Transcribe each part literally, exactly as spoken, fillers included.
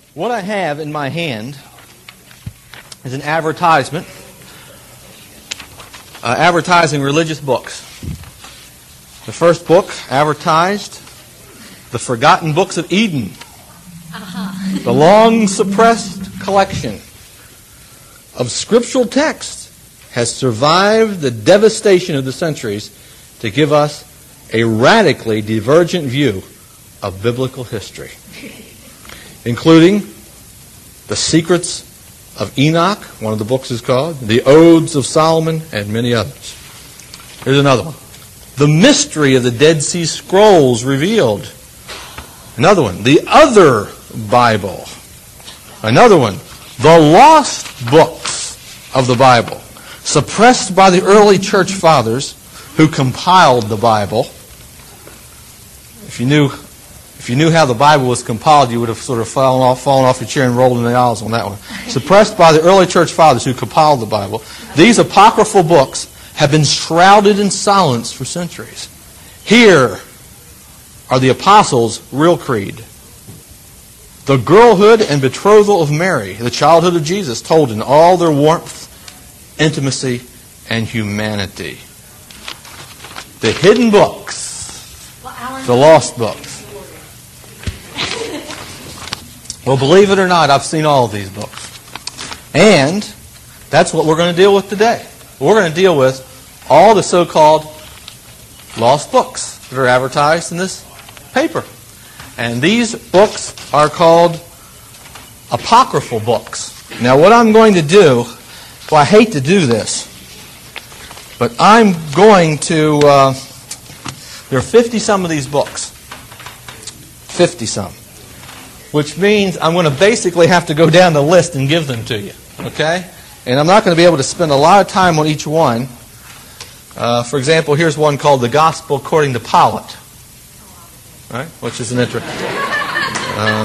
What I have in my hand is an advertisement uh, advertising religious books. The first book advertised, The Forgotten Books of Eden, uh-huh. the long-suppressed collection of scriptural texts has survived the devastation of the centuries to give us a radically divergent view of biblical history, including The Secrets of Enoch, one of the books is called, The Odes of Solomon, and many others. Here's another one. The Mystery of the Dead Sea Scrolls Revealed. Another one. The Other Bible. Another one. The Lost Books of the Bible, suppressed by the early church fathers who compiled the Bible. If you knew If you knew how the Bible was compiled, you would have sort of fallen off, fallen off your chair and rolled in the aisles on that one. Suppressed by the early church fathers who compiled the Bible. These apocryphal books have been shrouded in silence for centuries. Here are the apostles' real creed. The girlhood and betrothal of Mary, the childhood of Jesus, told in all their warmth, intimacy, and humanity. The hidden books, the lost books. Well, believe it or not, I've seen all of these books. And that's what we're going to deal with today. We're going to deal with all the so-called lost books that are advertised in this paper. And these books are called apocryphal books. Now, what I'm going to do, well, I hate to do this, but I'm going to, uh, there are fifty-some of these books. fifty-some. Which means I'm going to basically have to go down the list and give them to you. Okay? And I'm not going to be able to spend a lot of time on each one. Uh, for example, here's one called The Gospel According to Pilate. Right? Which is an interesting. Uh,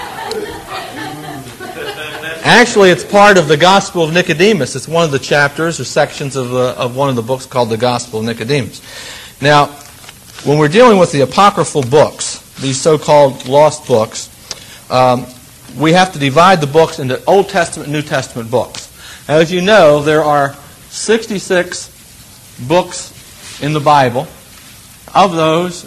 actually, it's part of the Gospel of Nicodemus. It's one of the chapters or sections of, the, of one of the books called the Gospel of Nicodemus. Now, when we're dealing with the apocryphal books, these so-called lost books, Um, we have to divide the books into Old Testament and New Testament books. As you know, there are sixty-six books in the Bible. Of those,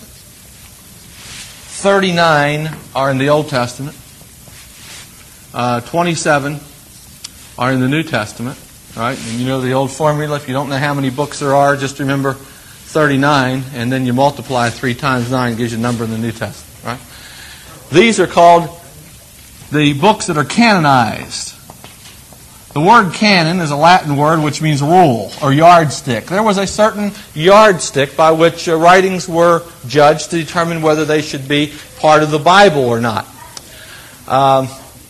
thirty-nine are in the Old Testament. Uh, twenty-seven are in the New Testament. Right? And you know the old formula. If you don't know how many books there are, just remember thirty-nine, and then you multiply three times nine, gives you a number in the New Testament. Right? These are called the books that are canonized. The word canon is a Latin word which means rule or yardstick. There was a certain yardstick by which uh, writings were judged to determine whether they should be part of the Bible or not. Um,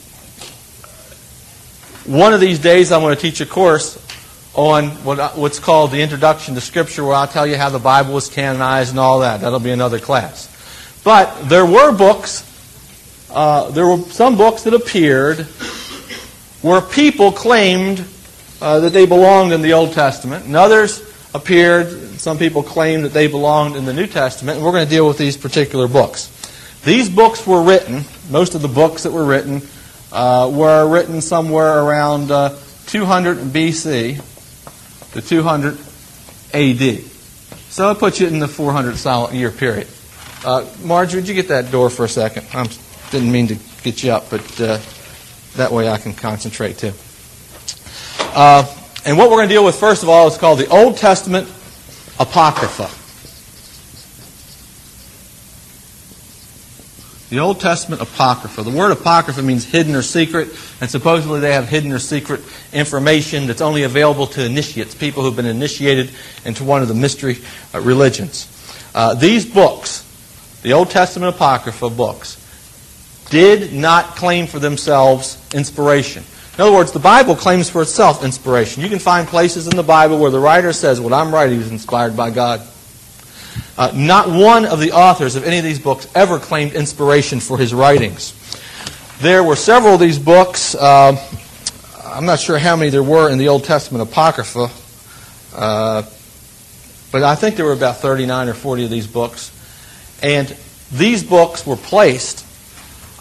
one of these days I'm going to teach a course on what, what's called the Introduction to Scripture, where I'll tell you how the Bible was canonized and all that. That'll be another class. But there were books Uh, there were some books that appeared where people claimed uh, that they belonged in the Old Testament, and others appeared, some people claimed that they belonged in the New Testament, and we're going to deal with these particular books. These books were written, most of the books that were written, uh, were written somewhere around uh, two hundred B C to two hundred A D. So it puts you in the four hundred year period. Uh, Marjorie, would you get that door for a second? I'm Didn't mean to get you up, but uh, that way I can concentrate too. Uh, and what we're going to deal with first of all is called the Old Testament Apocrypha. The Old Testament Apocrypha. The word Apocrypha means hidden or secret, and supposedly they have hidden or secret information that's only available to initiates, people who've been initiated into one of the mystery uh, religions. Uh, these books, the Old Testament Apocrypha books, did not claim for themselves inspiration. In other words, the Bible claims for itself inspiration. You can find places in the Bible where the writer says, what I'm writing is inspired by God. Uh, not one of the authors of any of these books ever claimed inspiration for his writings. There were several of these books. Uh, I'm not sure how many there were in the Old Testament Apocrypha, uh, but I think there were about thirty-nine or forty of these books. And these books were placed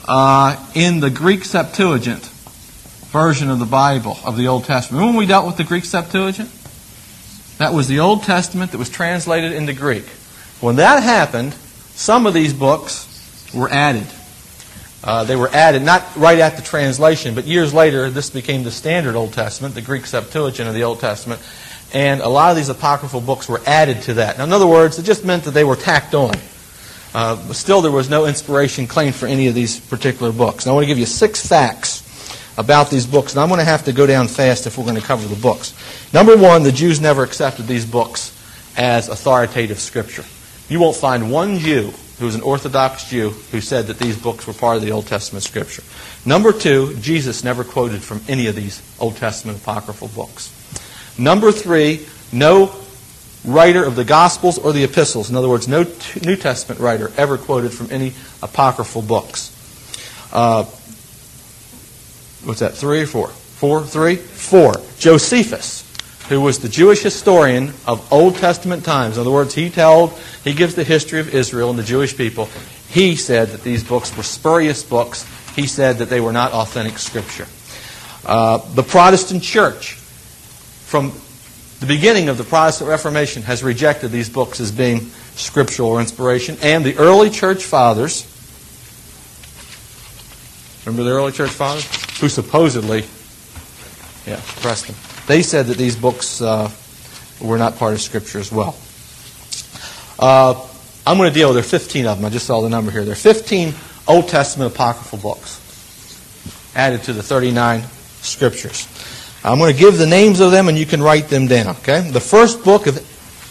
uh, in the Greek Septuagint version of the Bible, of the Old Testament. Remember when we dealt with the Greek Septuagint? That was the Old Testament that was translated into Greek. When that happened, some of these books were added. Uh, they were added not right at the translation, but years later, this became the standard Old Testament, the Greek Septuagint of the Old Testament, and a lot of these apocryphal books were added to that. Now, in other words, it just meant that they were tacked on. Uh, but still, there was no inspiration claimed for any of these particular books. Now, I want to give you six facts about these books, and I'm going to have to go down fast if we're going to cover the books. Number one, the Jews never accepted these books as authoritative Scripture. You won't find one Jew who was an Orthodox Jew who said that these books were part of the Old Testament Scripture. Number two, Jesus never quoted from any of these Old Testament apocryphal books. Number three, no writer of the Gospels or the Epistles, in other words, no t- New Testament writer ever quoted from any apocryphal books. Uh, what's that, three or four? Four, three? Four. Josephus, who was the Jewish historian of Old Testament times. In other words, he told, he gives the history of Israel and the Jewish people. He said that these books were spurious books. He said that they were not authentic Scripture. Uh, the Protestant Church, from the beginning of the Protestant Reformation, has rejected these books as being scriptural or inspiration. And the early church fathers, remember the early church fathers? Who supposedly, yeah, Preston. They said that these books uh, were not part of Scripture as well. Uh, I'm going to deal with, there are fifteen of them. I just saw the number here. There are fifteen Old Testament apocryphal books added to the thirty-nine Scriptures. I'm going to give the names of them and you can write them down. Okay? The first book of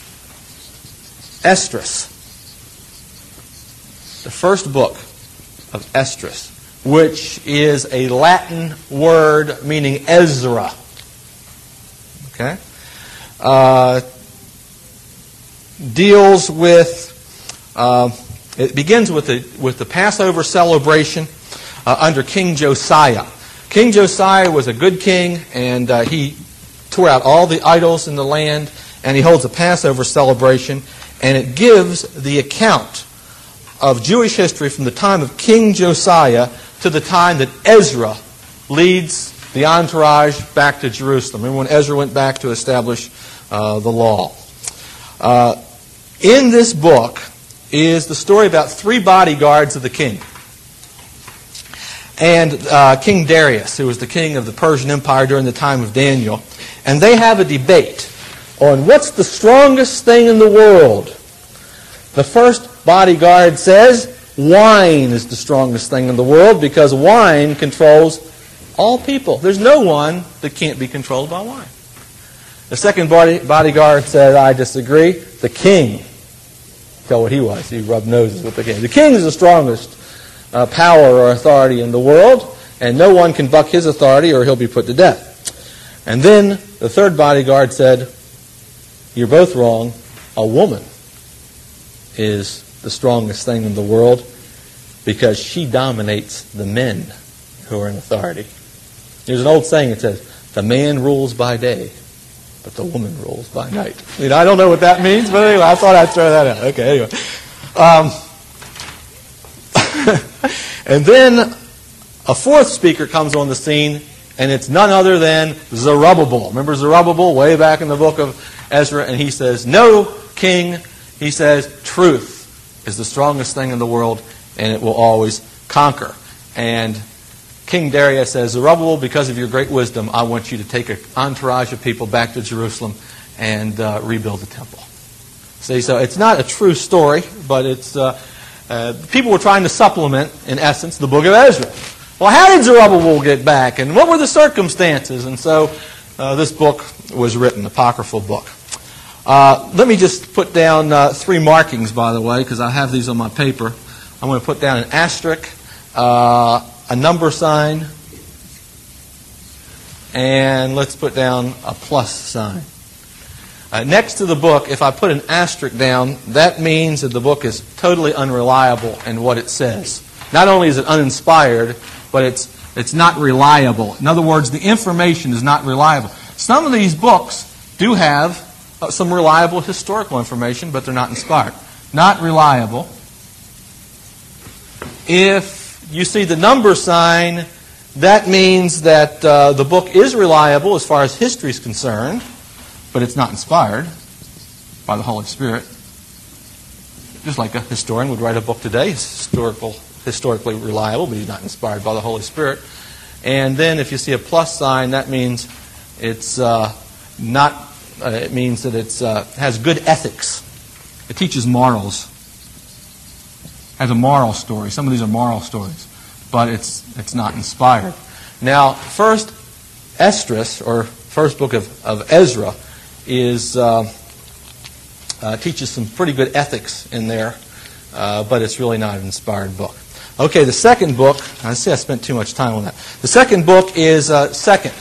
Esdras. The first book of Esdras, which is a Latin word meaning Ezra. Okay, uh, deals with. Uh, it begins with the with the Passover celebration uh, under King Josiah. King Josiah was a good king, and uh, he tore out all the idols in the land, and he holds a Passover celebration, and it gives the account of Jewish history from the time of King Josiah to the time that Ezra leads the entourage back to Jerusalem. Remember when Ezra went back to establish uh, the law. Uh, in this book is the story about three bodyguards of the king. And uh, King Darius, who was the king of the Persian Empire during the time of Daniel. And they have a debate on what's the strongest thing in the world. The first bodyguard says wine is the strongest thing in the world because wine controls all people. There's no one that can't be controlled by wine. The second body, bodyguard said, I disagree. The king. Tell what he was. He rubbed noses with the king. The king is the strongest uh, power or authority in the world, and no one can buck his authority or he'll be put to death. And then the third bodyguard said, you're both wrong. A woman is the strongest thing in the world because she dominates the men who are in authority. There's an old saying that says, the man rules by day, but the woman rules by night. You know, I don't know what that means, but anyway, I thought I'd throw that out. Okay, anyway. Um, and then a fourth speaker comes on the scene, and it's none other than Zerubbabel. Remember Zerubbabel way back in the book of Ezra? And he says, no, king. He says, truth is the strongest thing in the world, and it will always conquer. And King Darius says, Zerubbabel, because of your great wisdom, I want you to take an entourage of people back to Jerusalem and uh, rebuild the temple. See, so it's not a true story, but it's uh, uh, people were trying to supplement, in essence, the book of Ezra. Well, how did Zerubbabel get back, and what were the circumstances? And so uh, this book was written, apocryphal book. Uh, let me just put down uh, three markings, by the way, because I have these on my paper. I'm going to put down an asterisk, uh, a number sign, and let's put down a plus sign. Uh, next to the book, if I put an asterisk down, that means that the book is totally unreliable in what it says. Not only is it uninspired, but it's it's not reliable. In other words, the information is not reliable. Some of these books do have uh, some reliable historical information, but they're not inspired. Not reliable. If you see the number sign, that means that uh, the book is reliable as far as history is concerned, but it's not inspired by the Holy Spirit. Just like a historian would write a book today, it's historical, historically reliable, but he's not inspired by the Holy Spirit. And then if you see a plus sign, that means it's uh, not. Uh, it means that it uh, has good ethics. It teaches morals. Has a moral story. Some of these are moral stories, but it's it's not inspired. Now, first Esdras, or first book of, of Ezra, is uh, uh, teaches some pretty good ethics in there, uh, but it's really not an inspired book. Okay, the second book. I see I spent too much time on that. The second book is uh, Second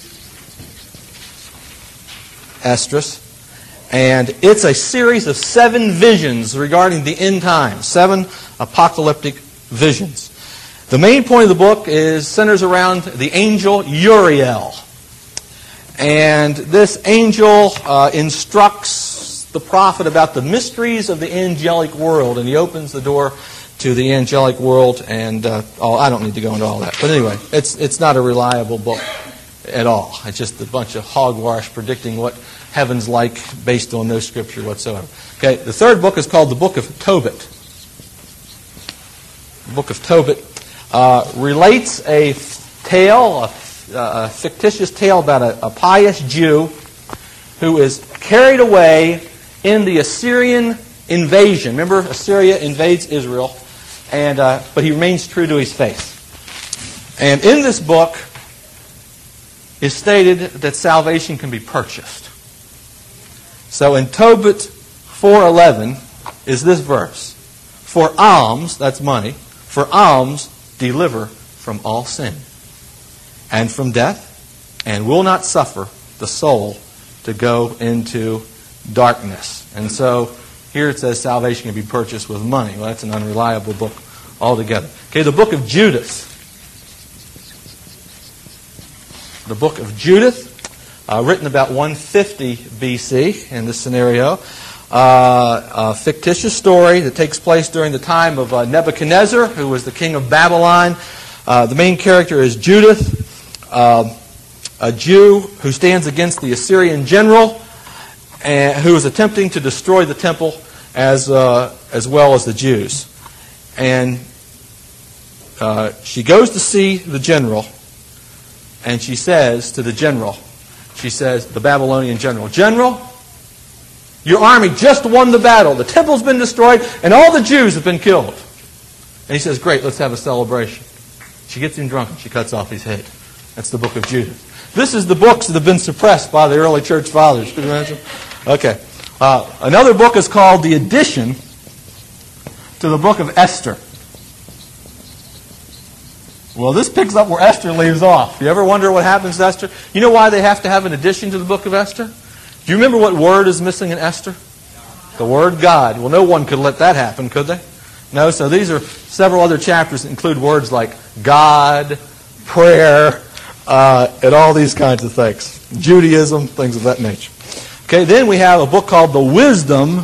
Esdras, and it's a series of seven visions regarding the end times, seven apocalyptic visions. The main point of the book is centers around the angel Uriel. And this angel uh, instructs the prophet about the mysteries of the angelic world, and he opens the door to the angelic world, and uh, oh, I don't need to go into all that. But anyway, it's it's not a reliable book at all. It's just a bunch of hogwash predicting what heaven's like based on no scripture whatsoever. Okay, the third book is called the Book of Tobit. The Book of Tobit uh, relates a tale, a, a fictitious tale about a, a pious Jew who is carried away in the Assyrian invasion. Remember, Assyria invades Israel, and uh, but he remains true to his faith. And in this book is stated that salvation can be purchased. So in Tobit four eleven is this verse: "For alms," that's money, "for alms deliver from all sin, and from death, and will not suffer the soul to go into darkness." And so here it says salvation can be purchased with money. Well, that's an unreliable book altogether. Okay, the book of Judith. The book of Judith, uh, written about one fifty B C in this scenario. Uh, a fictitious story that takes place during the time of uh, Nebuchadnezzar, who was the king of Babylon. Uh, the main character is Judith, uh, a Jew who stands against the Assyrian general, and who is attempting to destroy the temple as uh, as well as the Jews. And uh, she goes to see the general, and she says to the general, she says, the Babylonian general, "General, your army just won the battle. The temple's been destroyed, and all the Jews have been killed." And he says, "Great, let's have a celebration." She gets him drunk, and she cuts off his head. That's the book of Judith. This is the books that have been suppressed by the early church fathers. Could you imagine? Okay. Uh, another book is called the addition to the book of Esther. Well, this picks up where Esther leaves off. You ever wonder what happens to Esther? You know why they have to have an addition to the book of Esther? Do you remember what word is missing in Esther? The word God. Well, no one could let that happen, could they? No, so these are several other chapters that include words like God, prayer, uh, and all these kinds of things. Judaism, things of that nature. Okay, then we have a book called The Wisdom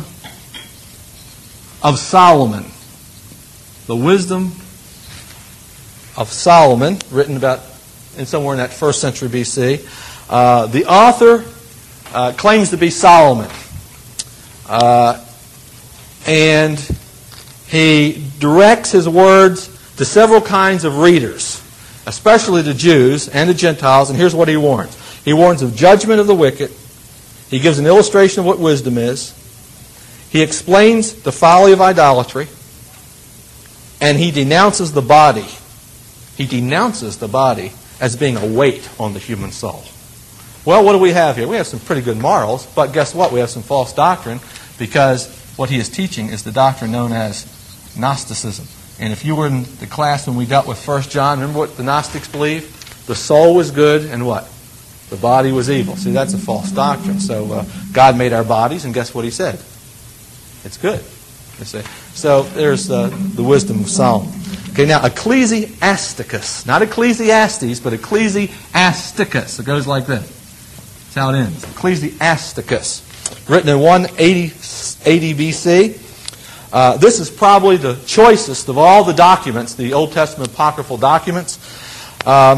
of Solomon. The Wisdom of Solomon, written about in somewhere in that first century B C. Uh, the author uh, claims to be Solomon. Uh, and he directs his words to several kinds of readers, especially to Jews and to Gentiles. And here's what he warns. He warns of judgment of the wicked. He gives an illustration of what wisdom is. He explains the folly of idolatry. And he denounces the body. He denounces the body as being a weight on the human soul. Well, what do we have here? We have some pretty good morals, but guess what? We have some false doctrine, because what he is teaching is the doctrine known as Gnosticism. And if you were in the class when we dealt with First John, remember what the Gnostics believed? The soul was good and what? The body was evil. See, that's a false doctrine. So uh, God made our bodies, and guess what he said? It's good. You see? So there's uh, the wisdom of Solomon. Okay, now Ecclesiasticus. Not Ecclesiastes, but Ecclesiasticus. It goes like this. That's how it ends. Ecclesiasticus. Written in one eighty B C. Uh, this is probably the choicest of all the documents, the Old Testament apocryphal documents. Um,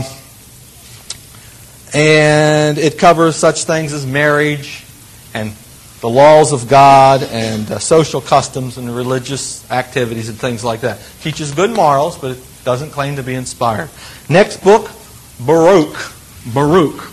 and it covers such things as marriage and the laws of God and uh, social customs and religious activities and things like that. Teaches good morals, but it doesn't claim to be inspired. Next book, Baruch. Baruch.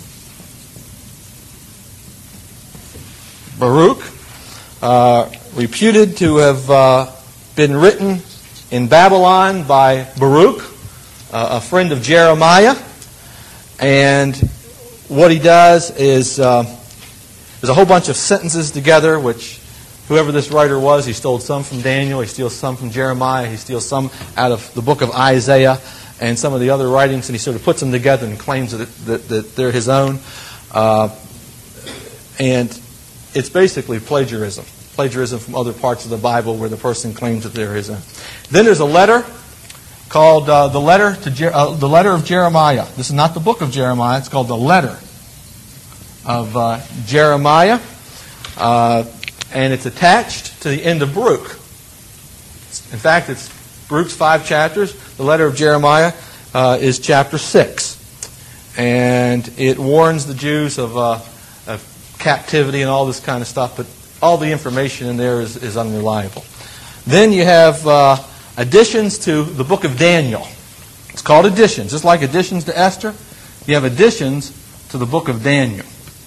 Baruch, uh, reputed to have uh, been written in Babylon by Baruch, uh, a friend of Jeremiah. And what he does is, uh, there's a whole bunch of sentences together, which whoever this writer was, he stole some from Daniel, he steals some from Jeremiah, he steals some out of the book of Isaiah and some of the other writings, and he sort of puts them together and claims that, that, that they're his own. Uh, and it's basically plagiarism. Plagiarism from other parts of the Bible where the person claims that they're his own. Then there's a letter called uh, the letter to Jer- uh, the letter of Jeremiah. This is not the book of Jeremiah. It's called the letter of uh, Jeremiah, uh, and it's attached to the end of Baruch. In fact, it's Baruch's five chapters. The letter of Jeremiah uh, is chapter six, and it warns the Jews of, uh, of captivity and all this kind of stuff. But all the information in there is, is unreliable. Then you have uh, additions to the book of Daniel. It's called additions. Just like additions to Esther, you have additions to the book of Daniel.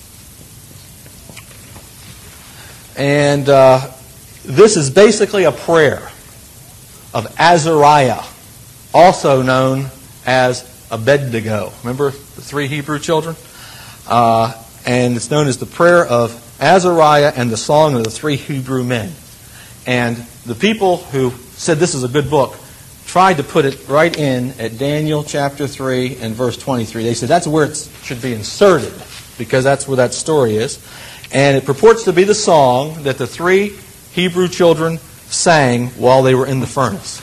And uh, this is basically a prayer of Azariah, also known as Abednego. Remember the three Hebrew children? Uh, and it's known as the prayer of Azariah and the Song of the Three Hebrew Men. And the people who said this is a good book tried to put it right in at Daniel chapter three and verse twenty-three. They said that's where it should be inserted because that's where that story is. And it purports to be the song that the three Hebrew children sang while they were in the furnace.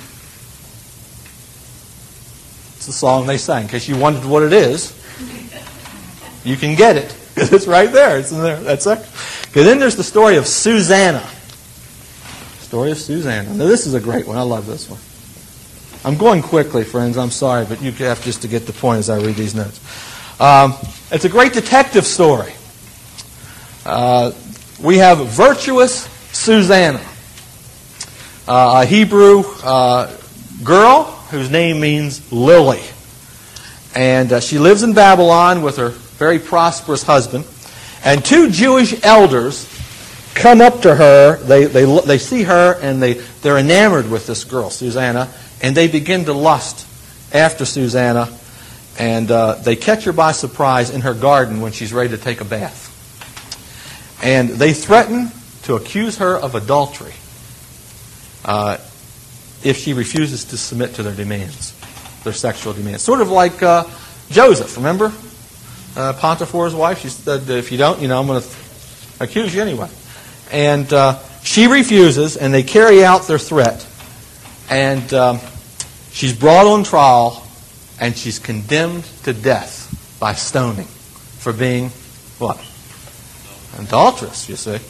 It's the song they sang. In case you wondered what it is, you can get it. Because it's right there. It's in there. That's it. Okay, then there's the story of Susanna. Story of Susanna. Now this is a great one. I love this one. I'm going quickly, friends. I'm sorry, but you have just to get the point as I read these notes. Um, it's a great detective story. Uh, we have virtuous Susanna, uh, a Hebrew uh, girl whose name means lily. And uh, she lives in Babylon with her very prosperous husband. And two Jewish elders come up to her. They they they see her and they, they're enamored with this girl, Susanna. And they begin to lust after Susanna. And uh, they catch her by surprise in her garden when she's ready to take a bath. And they threaten to accuse her of adultery uh, if she refuses to submit to their demands, their sexual demands. Sort of like uh, Joseph, remember? Uh, Potiphar's wife, she said, if you don't, you know, I'm going to accuse you anyway. And uh, she refuses, and they carry out their threat. And um, she's brought on trial, and she's condemned to death by stoning for being, what? Adulterous, you see.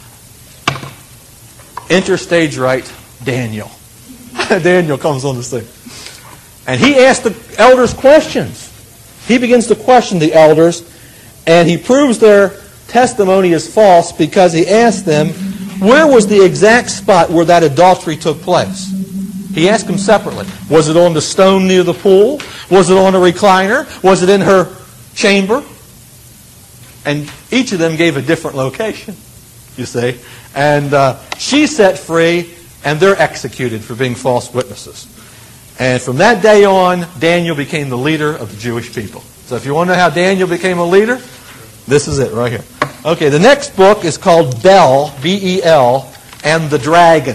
Enter stage right, Daniel. Daniel comes on the scene. And he asks the elders questions. He begins to question the elders, and he proves their testimony is false because he asked them, where was the exact spot where that adultery took place? He asked them separately. Was it on the stone near the pool? Was it on a recliner? Was it in her chamber? And each of them gave a different location, you see. And uh, she's set free, and they're executed for being false witnesses. And from that day on, Daniel became the leader of the Jewish people. So if you want to know how Daniel became a leader, this is it right here. Okay, the next book is called Bel, B E L, and the Dragon.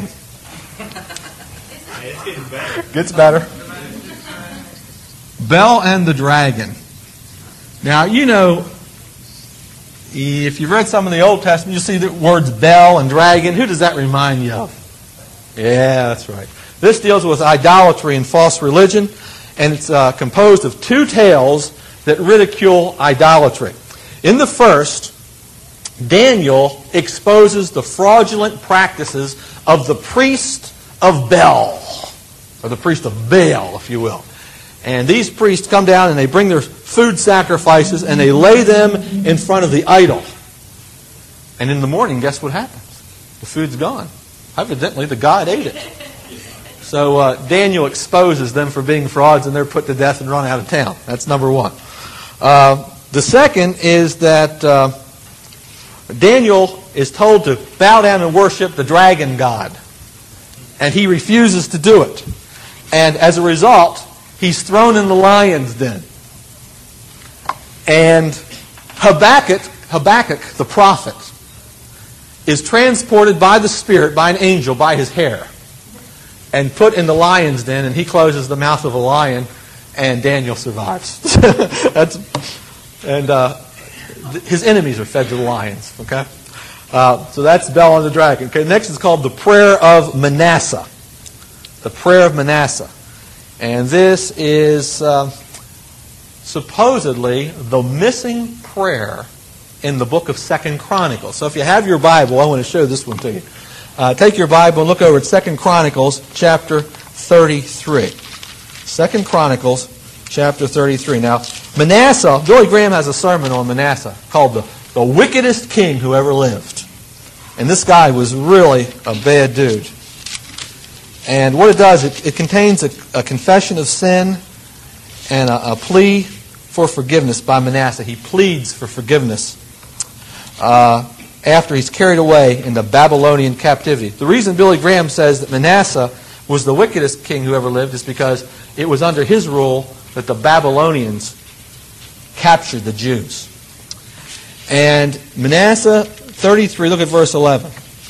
It's getting better. Gets better. Bel and the Dragon. Now, you know, if you've read some of the Old Testament, you'll see the words Bel and dragon. Who does that remind you of? Yeah, that's right. This deals with idolatry and false religion, and it's uh, composed of two tales that ridicule idolatry. In the first, Daniel exposes the fraudulent practices of the priest of Bel, or the priest of Baal, if you will. And these priests come down and they bring their food sacrifices and they lay them in front of the idol. And in the morning, guess what happens? The food's gone. Evidently, the god ate it. So uh, Daniel exposes them for being frauds, and they're put to death and run out of town. That's number one. Uh, the second is that uh, Daniel is told to bow down and worship the dragon god. And he refuses to do it. And as a result, he's thrown in the lion's den. And Habakkuk, Habakkuk, the prophet, is transported by the Spirit, by an angel, by his hair, and put in the lion's den, and he closes the mouth of a lion, and Daniel survives. That's, and uh, his enemies are fed to the lions. Okay, uh, so that's Bel and the dragon. Okay, next is called the Prayer of Manasseh. The Prayer of Manasseh, and this is uh, supposedly the missing prayer in the book of Second Chronicles. So if you have your Bible, I want to show this one to you. Uh, take your Bible and look over at Second Chronicles chapter thirty-three. Second Chronicles chapter thirty-three. Now, Manasseh, Billy Graham has a sermon on Manasseh called the, the Wickedest King Who Ever Lived. And this guy was really a bad dude. And what it does, it, it contains a, a confession of sin and a, a plea for forgiveness by Manasseh. He pleads for forgiveness uh, after he's carried away into Babylonian captivity. The reason Billy Graham says that Manasseh was the wickedest king who ever lived is because it was under his rule that the Babylonians captured the Jews. And Manasseh thirty-three, look at verse eleven.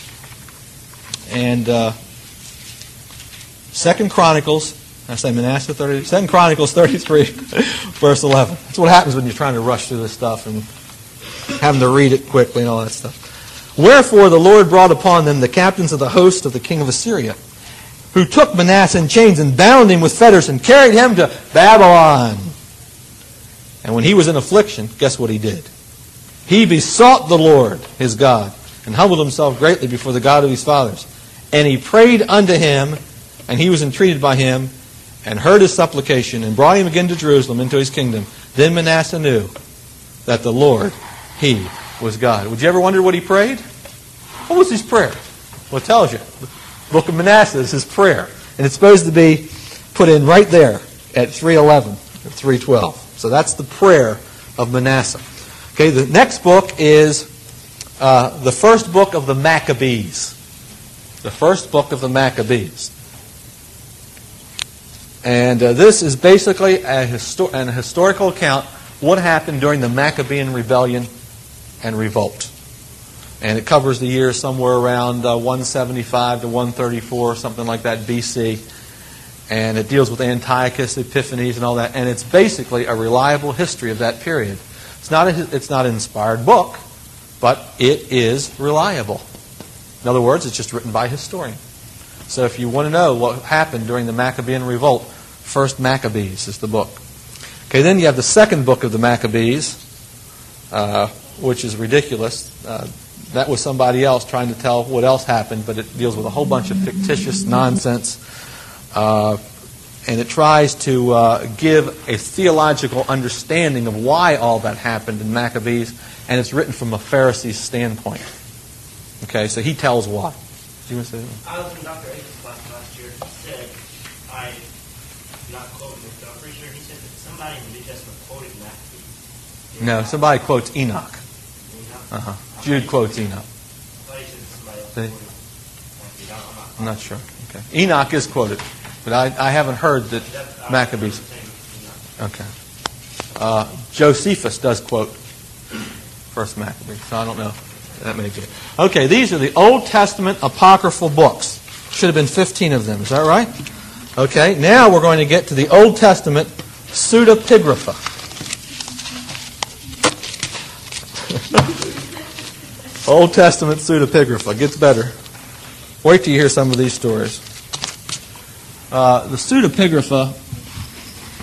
And uh, Second Chronicles, I say Manasseh thirty, Second Chronicles thirty-three, verse eleven. That's what happens when you're trying to rush through this stuff and having to read it quickly and all that stuff. Wherefore the Lord brought upon them the captains of the host of the king of Assyria, who took Manasseh in chains and bound him with fetters and carried him to Babylon. And when he was in affliction, guess what he did? He besought the Lord, his God, and humbled himself greatly before the God of his fathers. And he prayed unto him, and he was entreated by him, and heard his supplication, and brought him again to Jerusalem into his kingdom. Then Manasseh knew that the Lord, he was God. Would you ever wonder what he prayed? What was his prayer? Well, it tells you. The book of Manasseh is his prayer. And it's supposed to be put in right there at three eleven, or three twelve. So that's the prayer of Manasseh. Okay, the next book is uh, the first book of the Maccabees. The first book of the Maccabees. And uh, this is basically a histo- an historical account what happened during the Maccabean rebellion and revolt. And it covers the year somewhere around uh, one seventy-five to one thirty-four, something like that, B C. And it deals with Antiochus, Epiphanes, and all that. And it's basically a reliable history of that period. It's not a, it's not an inspired book, but it is reliable. In other words, it's just written by a historian. So if you want to know what happened during the Maccabean revolt, First Maccabees is the book. Okay, then you have the second book of the Maccabees, uh, which is ridiculous. Uh, that was somebody else trying to tell what else happened, but it deals with a whole bunch of fictitious nonsense. Uh, and it tries to uh, give a theological understanding of why all that happened in Maccabees, and it's written from a Pharisee's standpoint. Okay, so he tells why. Do you want to say that? I was in Doctor A's class last year. He said, I'm not quoting it, but I'm pretty sure he said that somebody in the New Testament quoted Maccabees. No, somebody quotes Enoch. Enoch? Uh-huh. Jude quotes Enoch. I thought he said that somebody else See? quoted Maccabees. I'm not, I'm not sure. Okay. Enoch is quoted, but I, I haven't heard that that- Maccabees. Enoch. Okay. Uh, Josephus does quote First Maccabees, so I don't know. That may be it. Okay, these are the Old Testament apocryphal books. Should have been fifteen of them. Is that right? Okay, now we're going to get to the Old Testament pseudepigrapha. Old Testament pseudepigrapha. Gets better. Wait till you hear some of these stories. Uh, the pseudepigrapha,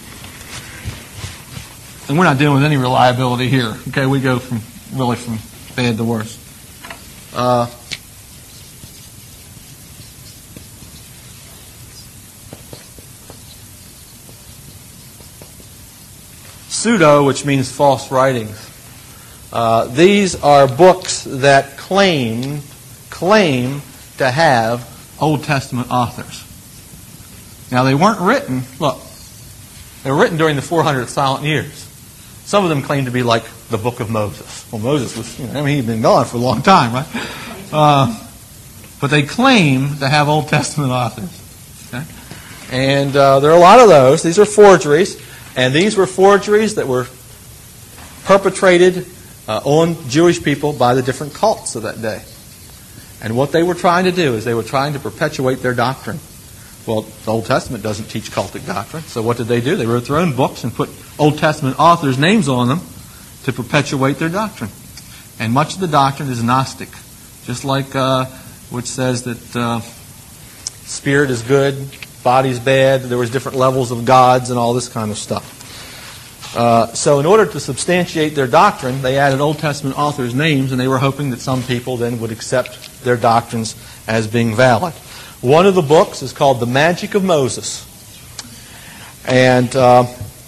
and we're not dealing with any reliability here. Okay, we go from really from bad to worse. Uh, pseudo, which means false writings. Uh, these are books that claim claim to have Old Testament authors. Now, they weren't written, look, they were written during the four hundred silent years. Some of them claim to be like the Book of Moses. Well, Moses was, you know, I mean, he'd been gone for a long time, right? Uh, but they claim to have Old Testament authors. Okay? And uh, there are a lot of those. These are forgeries. And these were forgeries that were perpetrated uh, on Jewish people by the different cults of that day. And what they were trying to do is they were trying to perpetuate their doctrine. Well, the Old Testament doesn't teach cultic doctrine. So what did they do? They wrote their own books and put Old Testament authors' names on them to perpetuate their doctrine. And much of the doctrine is Gnostic. Just like uh, which says that uh, spirit is good, body's bad, there was different levels of gods and all this kind of stuff. Uh, so in order to substantiate their doctrine, they added Old Testament authors' names, and they were hoping that some people then would accept their doctrines as being valid. One of the books is called The Magic of Moses. And uh,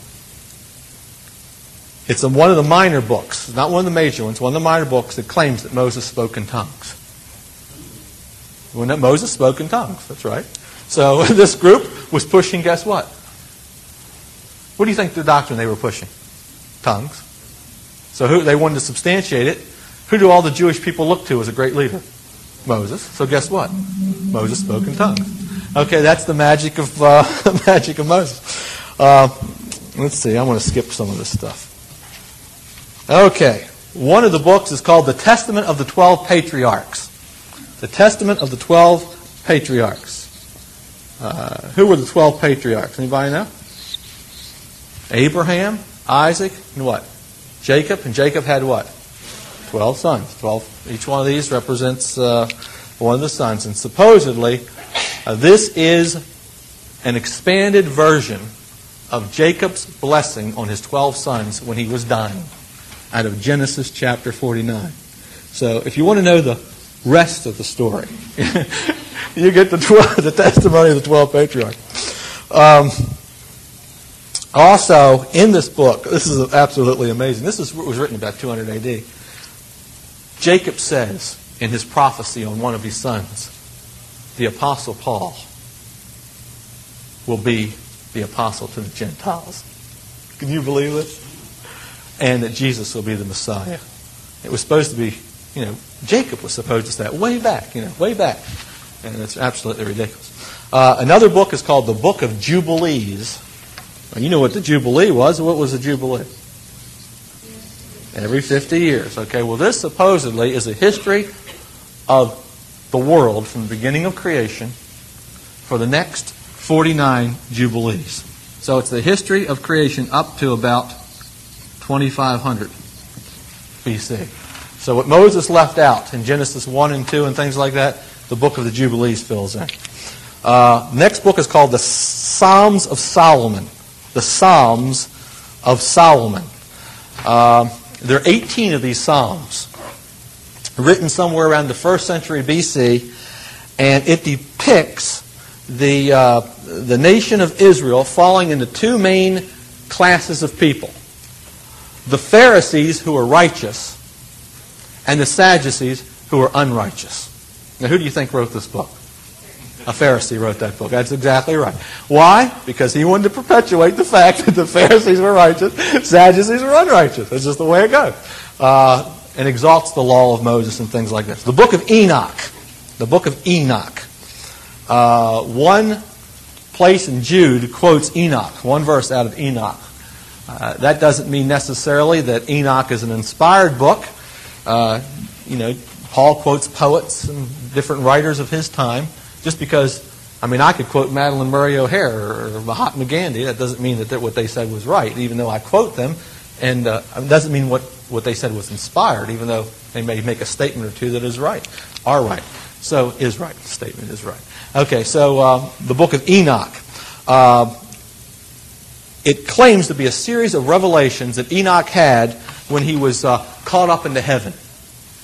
it's a, one of the minor books, not one of the major ones, one of the minor books that claims that Moses spoke in tongues. When that Moses spoke in tongues, that's right. So this group was pushing, guess what? What do you think the doctrine they were pushing? Tongues. So who they wanted to substantiate it. Who do all the Jewish people look to as a great leader? Moses. So guess what? Moses spoke in tongues. Okay, that's the magic of uh, the magic of Moses. Uh, let's see. I want to skip some of this stuff. Okay, one of the books is called The Testament of the Twelve Patriarchs. The Testament of the Twelve Patriarchs. Uh, who were the twelve patriarchs? Anybody know? Abraham, Isaac, and what? Jacob. And Jacob had what? Twelve sons. Twelve. Each one of these represents uh, one of the sons. And supposedly, uh, this is an expanded version of Jacob's blessing on his twelve sons when he was dying, out of Genesis chapter forty-nine. So, if you want to know the rest of the story, you get the, twelve, the testimony of the twelve patriarchs. Um, also, in this book, this is absolutely amazing. This is, was written about two hundred A D. Jacob says in his prophecy on one of his sons, the Apostle Paul will be the apostle to the Gentiles. Can you believe this? And that Jesus will be the Messiah. It was supposed to be, you know, Jacob was supposed to say it way back, you know, way back. And it's absolutely ridiculous. Uh, another book is called the Book of Jubilees. Well, you know what the Jubilee was. What was the Jubilee? Every fifty years. Okay, well, this supposedly is a history of the world from the beginning of creation for the next forty-nine Jubilees. So it's the history of creation up to about twenty-five hundred B C. So what Moses left out in Genesis one and two and things like that, the Book of the Jubilees fills in. Uh, next book is called the Psalms of Solomon. The Psalms of Solomon. Uh, there are eighteen of these Psalms, written somewhere around the first century B C, and it depicts the uh, the nation of Israel falling into two main classes of people. The Pharisees, who are righteous, and the Sadducees, who are unrighteous. Now, who do you think wrote this book? A Pharisee wrote that book. That's exactly right. Why? Because he wanted to perpetuate the fact that the Pharisees were righteous, Sadducees were unrighteous. That's just the way it goes. Uh, and exalts the law of Moses and things like this. The book of Enoch. The book of Enoch. Uh, one place in Jude quotes Enoch, one verse out of Enoch. Uh, that doesn't mean necessarily that Enoch is an inspired book. Uh, you know, Paul quotes poets and different writers of his time. Just because, I mean, I could quote Madeline Murray O'Hare or Mahatma Gandhi. That doesn't mean that what they said was right, even though I quote them. And uh, it doesn't mean what, what they said was inspired, even though they may make a statement or two that is right, are right. So, is right. The statement is right. Okay, so uh, the book of Enoch. Uh, it claims to be a series of revelations that Enoch had when he was uh, caught up into heaven.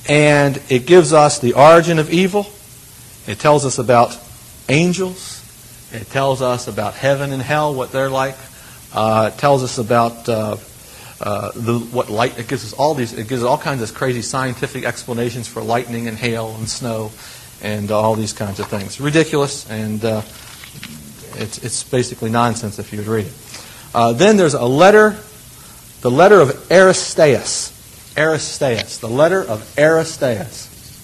And it gives us the origin of evil. It tells us about angels. It tells us about heaven and hell, what they're like. Uh, it tells us about uh, uh, the, what light. It gives us all these. It gives us all kinds of crazy scientific explanations for lightning and hail and snow, and all these kinds of things. Ridiculous, and uh, it's it's basically nonsense if you would read it. Uh, then there's a letter, the letter of Aristeas. Aristeas, the letter of Aristeas.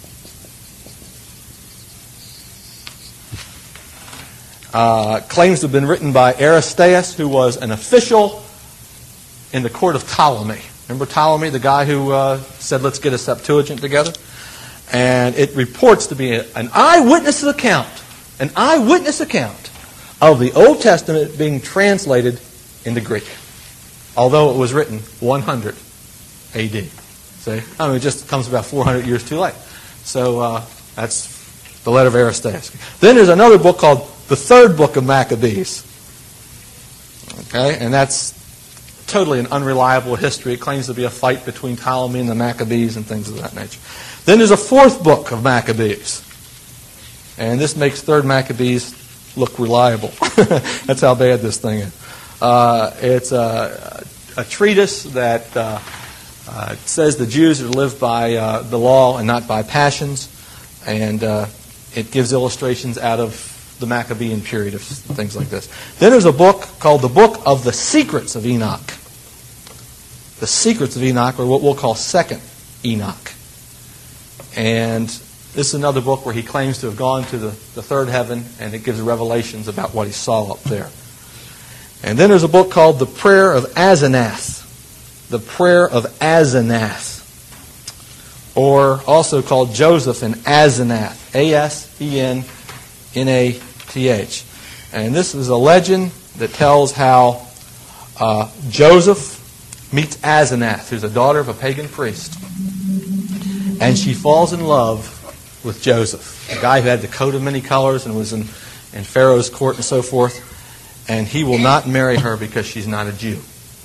Uh, claims to have been written by Aristeas, who was an official in the court of Ptolemy. Remember Ptolemy, the guy who uh, said, let's get a Septuagint together? And it reports to be an eyewitness account, an eyewitness account of the Old Testament being translated into Greek, although it was written one hundred A D. See? I mean, it just comes about four hundred years too late. So uh, that's the letter of Aristeas. Then there's another book called the Third Book of Maccabees. Okay, and that's totally an unreliable history. It claims to be a fight between Ptolemy and the Maccabees and things of that nature. Then there's a fourth book of Maccabees. And this makes Third Maccabees look reliable. That's how bad this thing is. Uh, it's a, a treatise that uh, uh, says the Jews are to live by uh, the law and not by passions. And uh, it gives illustrations out of the Maccabean period of things like this. Then there's a book called the Book of the Secrets of Enoch. The Secrets of Enoch, or what we'll call Second Enoch. And this is another book where he claims to have gone to the, the third heaven, and it gives revelations about what he saw up there. And then there's a book called The Prayer of Asenath. The Prayer of Asenath. Or also called Joseph and Asenath. A S E N N A T H. And this is a legend that tells how uh, Joseph meets Asenath, who's a daughter of a pagan priest. And she falls in love with Joseph, a guy who had the coat of many colors and was in, in Pharaoh's court and so forth. And he will not marry her because she's not a Jew.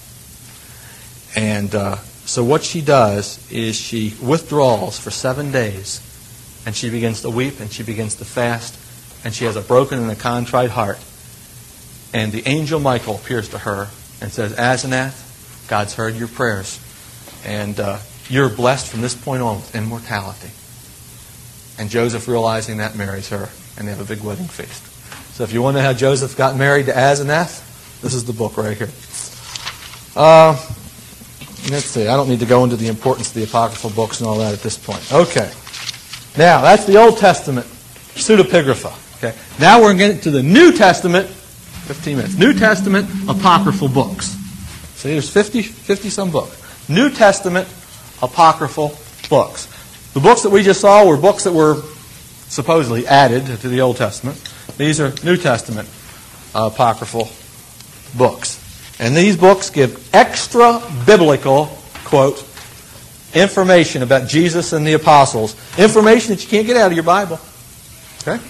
And uh, so what she does is she withdraws for seven days, and she begins to weep, and she begins to fast, and she has a broken and a contrite heart. And the angel Michael appears to her and says, Asenath, God's heard your prayers, and uh, you're blessed from this point on with immortality. And Joseph, realizing that, marries her, and they have a big wedding feast. So if you want to know how Joseph got married to Asenath, this is the book right here. Uh, let's see. I don't need to go into the importance of the apocryphal books and all that at this point. Okay. Now, that's the Old Testament pseudepigrapha. Okay. Now we're getting to the New Testament, fifteen minutes, New Testament apocryphal books. See, there's fifty, fifty-some books. New Testament apocryphal books. The books that we just saw were books that were supposedly added to the Old Testament. These are New Testament uh, apocryphal books. And these books give extra biblical, quote, information about Jesus and the apostles. Information that you can't get out of your Bible. Okay?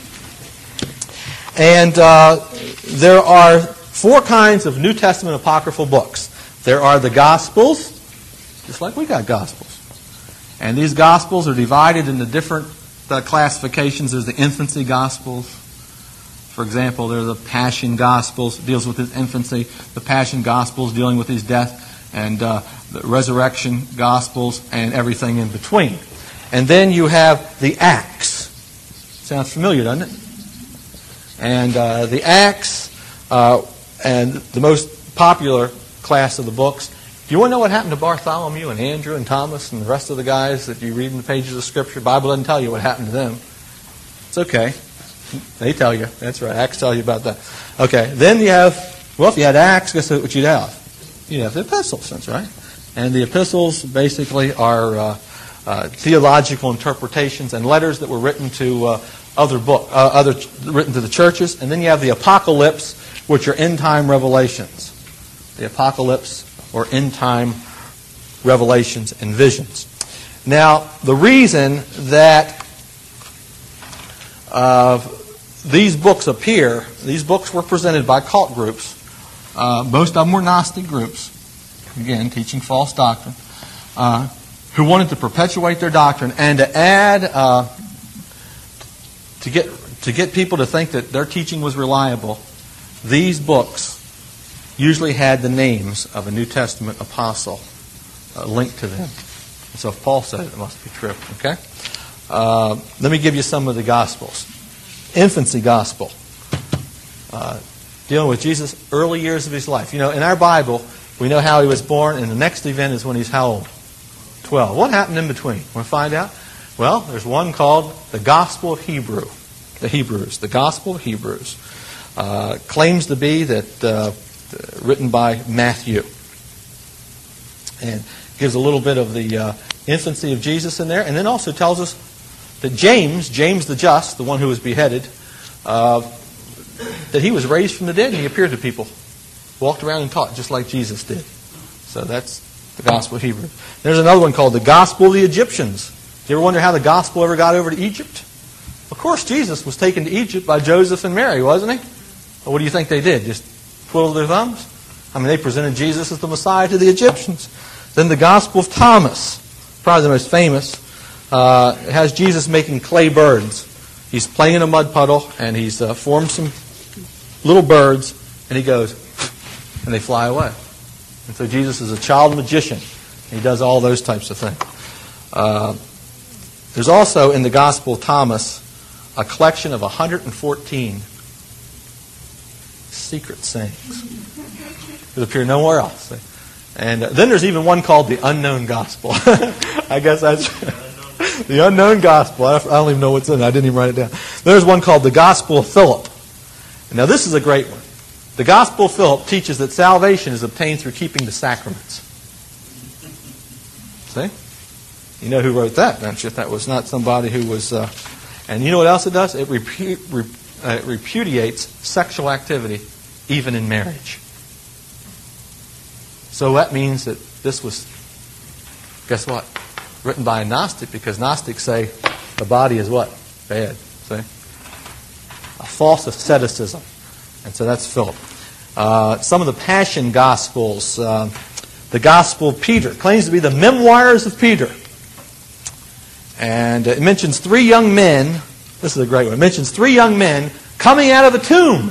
And uh, there are four kinds of New Testament apocryphal books. There are the Gospels, just like we got Gospels. And these Gospels are divided into different uh, classifications. There's the infancy Gospels. For example, there's the Passion Gospels, deals with his infancy. The Passion Gospels dealing with his death, and uh, the Resurrection Gospels, and everything in between. And then you have the Acts. Sounds familiar, doesn't it? And uh, the Acts, uh, and the most popular class of the books. Do you want to know what happened to Bartholomew and Andrew and Thomas and the rest of the guys that you read in the pages of Scripture? The Bible doesn't tell you what happened to them. It's okay. They tell you. That's right. Acts tell you about that. Okay. Then you have, well, if you had Acts, guess what you'd have? You'd have the epistles. That's right. And the epistles basically are uh, uh, theological interpretations and letters that were written to uh, other book, uh, other written to the churches. And then you have the apocalypse, which are end-time revelations. The apocalypse or end-time revelations and visions. Now, the reason that uh, these books appear, these books were presented by cult groups. Uh, most of them were Gnostic groups, again, teaching false doctrine. Uh, who wanted to perpetuate their doctrine and to add, uh, to get to get people to think that their teaching was reliable, these books usually had the names of a New Testament apostle uh, linked to them. So if Paul said it, it must be true. Okay? Uh, let me give you some of the Gospels. Infancy Gospel. Uh, dealing with Jesus' early years of his life. You know, in our Bible, we know how he was born, and the next event is when he's how old? twelve. What happened in between? Want to find out? Well, there's one called the Gospel of Hebrew. The Hebrews. The Gospel of Hebrews. Uh, claims to be that uh, written by Matthew. And gives a little bit of the uh, infancy of Jesus in there. And then also tells us that James, James the Just, the one who was beheaded, uh, that he was raised from the dead and he appeared to people. Walked around and taught just like Jesus did. So that's the Gospel of Hebrews. There's another one called the Gospel of the Egyptians. Do you ever wonder how the Gospel ever got over to Egypt? Of course, Jesus was taken to Egypt by Joseph and Mary, wasn't he? Well, what do you think they did? Just twiddled their thumbs? I mean, they presented Jesus as the Messiah to the Egyptians. Then the Gospel of Thomas, probably the most famous, uh, has Jesus making clay birds. He's playing in a mud puddle, and he's uh, formed some little birds, and he goes, and they fly away. And so Jesus is a child magician. He does all those types of things. Uh, there's also in the Gospel of Thomas a collection of one hundred fourteen secret sayings that appear nowhere else. And uh, then there's even one called the Unknown Gospel. I guess that's the Unknown Gospel. I don't even know what's in it. I didn't even write it down. There's one called the Gospel of Philip. Now this is a great one. The Gospel of Philip teaches that salvation is obtained through keeping the sacraments. See? You know who wrote that, don't you? That was not somebody who was... Uh, and you know what else it does? It, repu- re- uh, it repudiates sexual activity, even in marriage. So that means that this was, guess what? Written by a Gnostic, because Gnostics say the body is what? Bad. See? A false asceticism. And so that's Philip. Uh, some of the Passion Gospels. Uh, the Gospel of Peter claims to be the memoirs of Peter. And it mentions three young men. This is a great one. It mentions three young men coming out of a tomb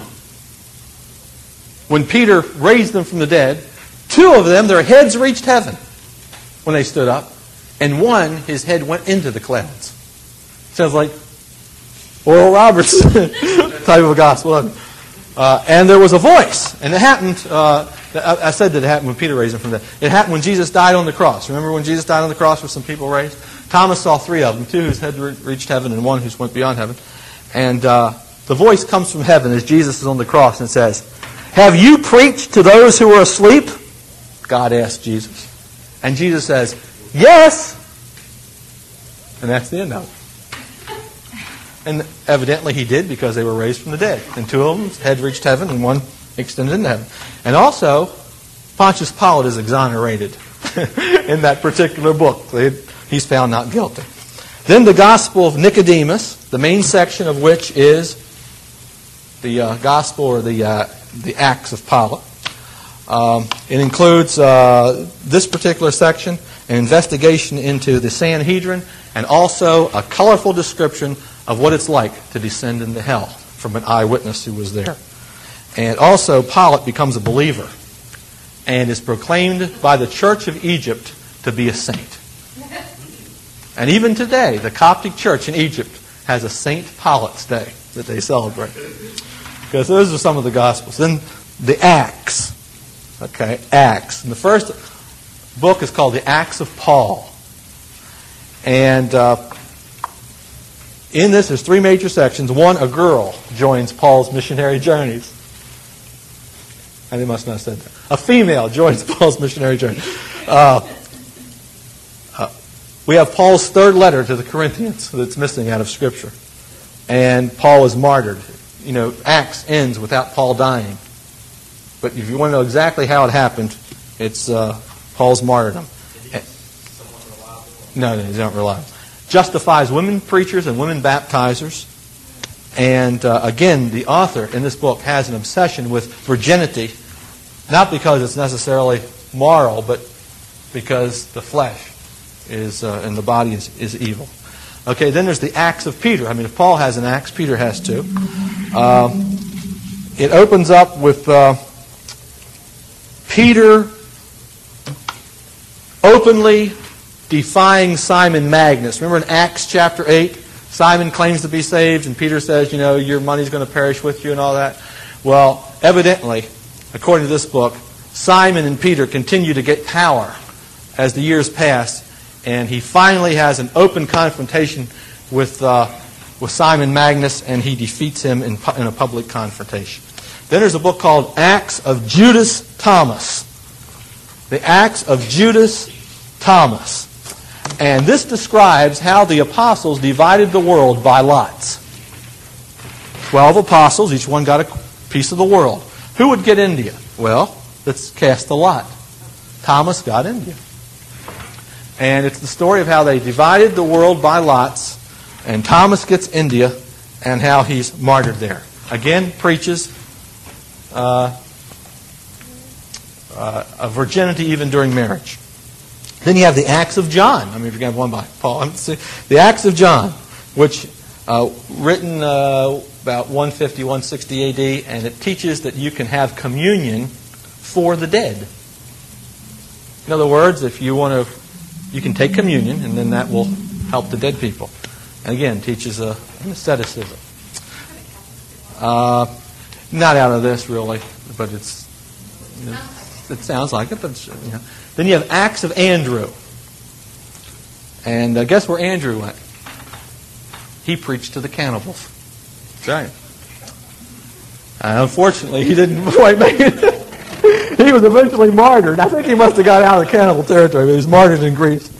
when Peter raised them from the dead. Two of them, their heads reached heaven when they stood up. And one, his head went into the clouds. Sounds like Oral Roberts type of a gospel. Uh, and there was a voice. And it happened, uh, I, I said that it happened when Peter raised him from the dead. It happened when Jesus died on the cross. Remember when Jesus died on the cross with some people raised? Thomas saw three of them, two whose head re- reached heaven and one who went beyond heaven. And uh, the voice comes from heaven as Jesus is on the cross and says, "Have you preached to those who are asleep?" God asked Jesus. And Jesus says, "Yes." And that's the end of it. And evidently he did, because they were raised from the dead. And two of them had reached heaven and one extended into heaven. And also, Pontius Pilate is exonerated in that particular book. He's found not guilty. Then the Gospel of Nicodemus, the main section of which is the uh, Gospel or the uh, the Acts of Pilate. Um, it includes uh, this particular section, an investigation into the Sanhedrin, and also a colorful description of what it's like to descend into hell from an eyewitness who was there. And also, Pilate becomes a believer and is proclaimed by the Church of Egypt to be a saint. And even today, the Coptic Church in Egypt has a Saint Pilate's Day that they celebrate. Because those are some of the Gospels. Then the Acts. Okay, Acts. And the first book is called the Acts of Paul. And uh, in this, there's three major sections. One, a girl joins Paul's missionary journeys. And they must not have said that. A female joins Paul's missionary journey. Uh, uh, we have Paul's third letter to the Corinthians that's missing out of Scripture. And Paul is martyred. You know, Acts ends without Paul dying. But if you want to know exactly how it happened, it's uh, Paul's martyrdom. No, they don't rely. Justifies women preachers and women baptizers. And uh, again, the author in this book has an obsession with virginity, not because it's necessarily moral, but because the flesh is uh, and the body is, is evil. Okay, then there's the Acts of Peter. I mean, if Paul has an Acts, Peter has too. Uh, it opens up with uh, Peter openly defying Simon Magus. Remember in Acts chapter eight, Simon claims to be saved, and Peter says, you know, your money's going to perish with you and all that. Well, evidently, according to this book, Simon and Peter continue to get power as the years pass, and he finally has an open confrontation with uh, with Simon Magus, and he defeats him in, pu- in a public confrontation. Then there's a book called Acts of Judas Thomas. The Acts of Judas Thomas. And this describes how the apostles divided the world by lots. Twelve apostles, each one got a piece of the world. Who would get India? Well, let's cast the lot. Thomas got India. And it's the story of how they divided the world by lots, and Thomas gets India, and how he's martyred there. Again, preaches uh, uh, a virginity even during marriage. Then you have the Acts of John. I mean, if you have one by Paul. The Acts of John, which uh, written uh, about one fifty, one sixty A D, and it teaches that you can have communion for the dead. In other words, if you want to, you can take communion, and then that will help the dead people. And again, teaches a, an asceticism. Uh, not out of this, really, but it's, you know, it sounds like it. But it's, you know. Then you have Acts of Andrew. And uh, guess where Andrew went? He preached to the cannibals. That's right. Uh, unfortunately, he didn't quite make it. He was eventually martyred. I think he must have got out of the cannibal territory, but he was martyred in Greece.